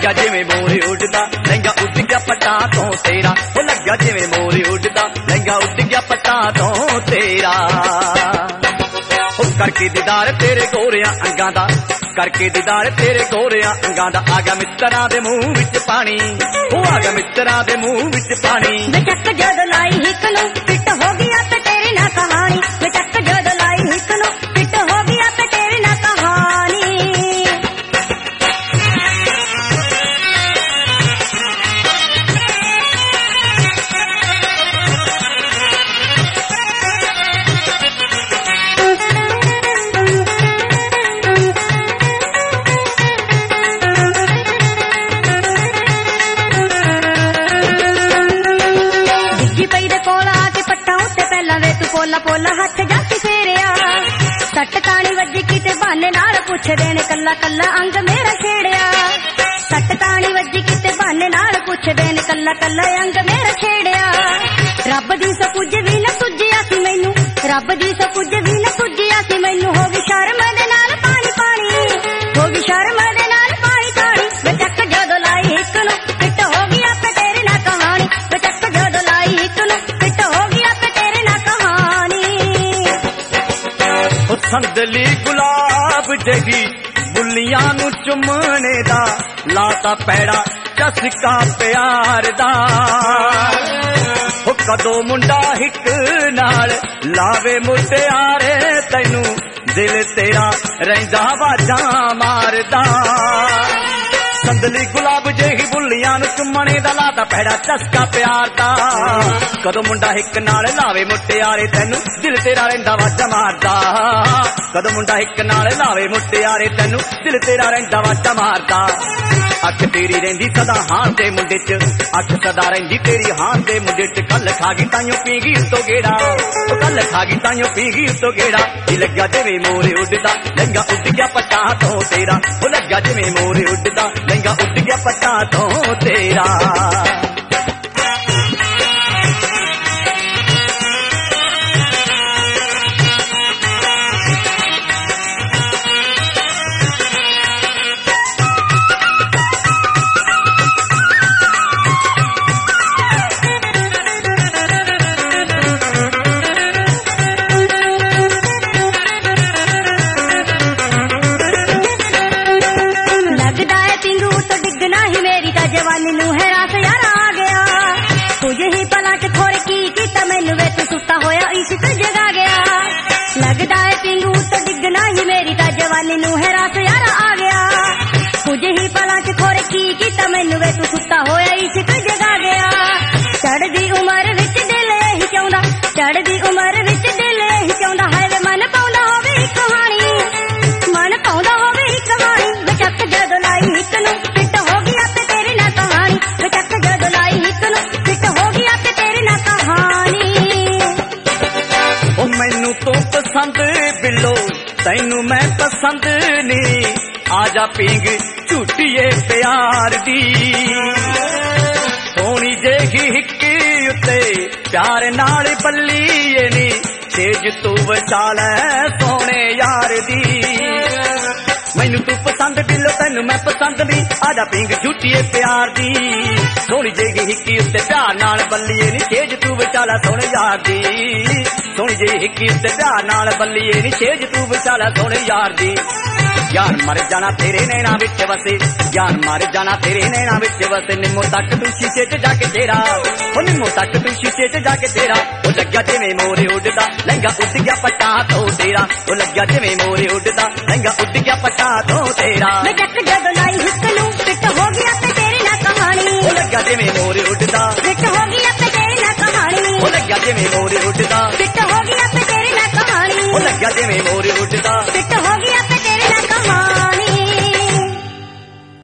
ਲੱਗਿਆ ਜਿਵੇਂ ਮੋਰ ਉੱਡਦਾ ਲਹਿੰਗਾ ਉੱਡ ਗਿਆ ਪੱਟਾਂ ਤੋਂ ਤੇਰਾ ਉਹ ਲੱਗਿਆ ਜਿਵੇਂ ਮੋਰ ਉੱਡਦਾ ਲਹਿੰਗਾ ਉੱਡ ਗਿਆ ਪੱਟਾਂ ਤੋਂ ਤੇਰਾ ਉਹ ਕਰਕੇ ਦੀਦਾਰ ਤੇਰੇ ਗੋਰਿਆਂ ਅੰਗਾਂ ਦਾ ਕਰਕੇ ਦੀਦਾਰ ਤੇਰੇ ਗੋਰਿਆਂ ਅੰਗਾਂ ਦਾ ਆ ਗਿਆ ਮਿੱਤਰਾਂ ਦੇ ਮੂੰਹ ਵਿੱਚ ਪਾਣੀ ਉਹ ਆ ਗਿਆ ਮਿੱਤਰਾਂ ਦੇ ਮੂੰਹ ਵਿੱਚ ਪਾਣੀ ਬਚਕ ਜਦੋਂ ਲਾਈ ਹਿੱਕ ਨੂੰ ਫਿੱਟ ਹੋ ਗਿਆ ਤੇ ਤੇਰੀ ਨਾ ਕਹਾਣੀ ਬਚਕ ਜਦੋਂ ਲਾਈ ਹਿੱਕ ਨੂੰ ਫਿੱਟ ਹੋ ਗਿਆ ਤੇ ਤੇਰੀ ਨਾ ਕਹਾਣੀ ਪੋਲਾ ਪੋਲਾ ਹੱਥ ਜੱਟ ਫੇਰਿਆ ਸੱਟ ਤਾਣੀ ਵੱਜੀ ਕਿਤੇ ਬਹਾਨੇ ਨਾਲ ਪੁੱਛਦੇ ਨੇ ਕੱਲਾ ਕੱਲਾ ਅੰਗ ਮੇਰਾ ਛੇੜਿਆ ਸੱਟ ਤਾਣੀ ਵੱਜੀ ਕਿਤੇ ਬਹਾਨੇ ਨਾਲ ਪੁੱਛਦੇ ਨੇ ਕੱਲਾ ਕੱਲਾ ਅੰਗ ਮੇਰਾ ਛੇੜਿਆ ਰੱਬ ਦੀ ਸਪੁੱਜ ਵੀ ਨਾ ਸੁੱਜਿਆ ਸੀ ਮੈਨੂੰ ਰੱਬ ਦੀ ਸਪੁੱਜ ਵੀ ਨਾ ਸੁੱਜਿਆ ਸੀ ਮੈਨੂੰ ਹੋ ਗਈ ਸ਼ਰਮ ਦੇ ਨਾਲ ਪਾਣੀ ਪਾਣੀ ਹੋ ਗਈ ਸ਼ਰਮ ਦੇ ਨਾਲ ਪਾਣੀ ਪਾਣੀ ਬਚਕ ਜਦੋਂ ਲਾਈ ਹਿੱਕ ਨੂੰ ਫਿੱਟ ਹੋ ਗਈ ਆਪੇ ਤੇਰੀ ਨਾ ਕਹਾਣੀ ਬਚਕ ਜਦੋਂ ਲਾਈ ਹਿੱਕ ਨੂੰ ਫਿੱਟ ਹੋ ਗਈ ਆਪੇ ਤੇਰੀ ਨਾ ਸੰਦਲੀ ਗੁਲਾਬ ਜਹੀ ਬੁੱਲੀਆਂ ਨੂੰ ਚੁੰਮਣੇ ਦਾ ਲਾਤਾ ਪੈੜਾ ਚਸਕਾ ਪਿਆਰ ਦਾ ਉਹ ਕਦੋਂ ਮੁੰਡਾ ਹਿੱਕ ਨਾਲ ਲਾਵੇ ਮੁਟਿਆਰੇ ਤੈਨੂੰ ਦਿਲ ਤੇਰਾ ਰਹਿੰਦਾ ਵਾਜਾਂ ਮਾਰਦਾ ਸੰਦਲੀ ਗੁਲਾਬ ਜਿਹੀ ਬੁੱਲੀਆਂ ਨੂੰ ਚੁੰਮਣੇ ਦਾ ਲਾਤਾ ਪੈੜਾ ਚਸਕਾ ਪਿਆਰ ਦਾ ਕਦੋਂ ਮੁੰਡਾ ਹਿੱਕ ਨਾਲ ਲਾਵੇ ਮੁਟਿਆਰੇ ਤੈਨੂੰ ਦਿਲ ਤੇਰਾ ਰਹਿੰਦਾ ਵਾਜਾਂ ਮਾਰਦਾ ਕਦੋਂ ਮੁੰਡਾ ਹਿੱਕ ਨਾਲ ਲਾਵੇ ਮੁਟਿਆਰੇ ਤੈਨੂੰ ਦਿਲ ਤੇਰਾ ਰਹਿੰਦਾ ਵਾਜਾਂ ਮਾਰਦਾ ਅੱਖ ਤੇਰੀ ਰਹਿੰਦੀ ਸਦਾ ਹਾਂ ਦੇ ਮੁੰਡੇ ਚ ਅੱਖ ਸਦਾ ਰਹਿੰਦੀ ਤੇਰੀ ਹਾਂ ਦੇ ਮੁੰਡੇ ਚ ਕੱਲ ਖਾ ਗਈ ਤਾਈਓ ਪੀ ਗਈ ਉਤੋਂ ਗੇੜਾ ਉਹ ਕੱਲ ਖਾ ਗਈ ਤਾਈਓ ਪੀ ਗਈ ਉਤੋਂ ਗੇੜਾ ਇਹ ਲੱਗਿਆ ਜਿਵੇਂ ਮੋਰ ਉੱਡਦਾ ਲਹਿੰਗਾ ਉੱਡ ਗਿਆ ਪੱਟਾਂ ਤੋਂ ਤੇਰਾ ਉਹ ਲੱਗਿਆ ਜਿਵੇਂ ਮੋਰ ਉੱਡਦਾ ਲਹਿੰਗਾ ਉੱਡ ਗਿਆ ਪੱਟਾਂ ਤੋਂ ਤੇਰਾ जवानी नू है रास यार आ गया तुझे ही पला च थोड़े की मैनू वे तू सुता होया इश्क जगा गया लगदा है पिंगू तो डिगना ही मेरी ता जवानी नू है रास यार आ गया तुझे ही पला च थोड़े की मैनू वे तू सुता होया इश्क जगा गया चढ़दी उमर विच दिल ही चाहुंदा चढ़दी उमर विच दिल ही चाहुंदा है वे मन पाउंदा होवे कहानी मन पाउंदा होवे कहानी बचक जदों लाई हिक नू फिट हो गई आपे तेरी ना कहानी बचक जदों लाई हिक नू फिट हो गई आपे तेरी ना कहानी ओ मैनू तो पसंद बिलो तैनू मैं पसंद नहीं आजा पींग झूठिए प्यार दी सोनी जेही हिक्की उत्ते प्यार नाल बल्लीए नी तेज तू वचाल सोने यार दी मैनू तू पसंद दिलो तैनू मैं पसंद दी आजा पिंग झूठिए प्यार दी सोनी जेही हिक्की उत्ते प्यार नाल बल्लीए नी तेज तू वचाला सोने यार दी सोनी जेही हिक्की उत्ते प्यार नाल बल्लीए नी तेज तू वचाला सोने यार दी यार मर जाना तेरे नैना विच वसे यार मर जाना तेरे नैना विच वसे निम्मो तक तू शीशे च जाके तेरा ओ निम्मो तक तू शीशे च जाके तेरा ओ लग्या जिवें मोर उड़दा लहंगा उड़ गया पट्टा तो तेरा ओ लग्या जिवें मोर उड़दा लहंगा उड़ गया पट्टा तो तेरा बचक जदों लाई हिक नू फिट हो गया ते तेरी ना कहानी ओ लग्या जिवें मोर उड़दा फिट हो गया ते तेरी ना कहानी ओ लग्या जिवें मोर उड़दा फिट हो गया ते तेरी ना कहानी ओ लग्या जिवें मोर उड़दा फिट